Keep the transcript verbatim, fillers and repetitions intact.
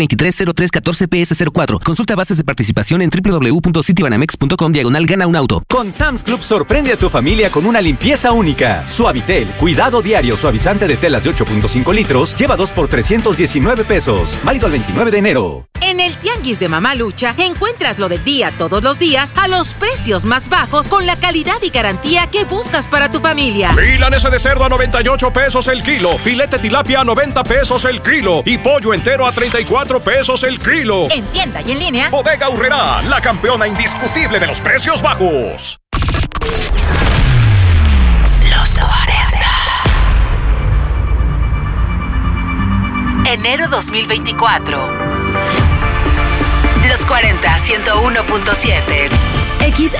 veintitrés cero tres catorce P S cero cuatro. Consulta bases de participación en doble u doble u doble u punto citibanamex punto com diagonal gana un auto. Con Sam's Club sorprende a tu familia con una limpieza única. Suavitel, cuidado diario suavizante de telas de ocho punto cinco litros, lleva dos por trescientos diecinueve pesos. Válido el veintinueve de enero. En el Tianguis de Mamalucha encuentras lo del día todos los días a los precios más bajos con la calidad y garantía que buscas para tu familia. Milanesa de cerdo a noventa y ocho pesos el kilo, filete tilapia a noventa pesos el kilo y pollo entero a treinta y cuatro pesos el kilo. En tienda y en línea. Bodega Aurrerá, la campeona indiscutible de los precios bajos. Los cuarenta. Enero dos mil veinticuatro. Los cuarenta, ciento uno punto siete. X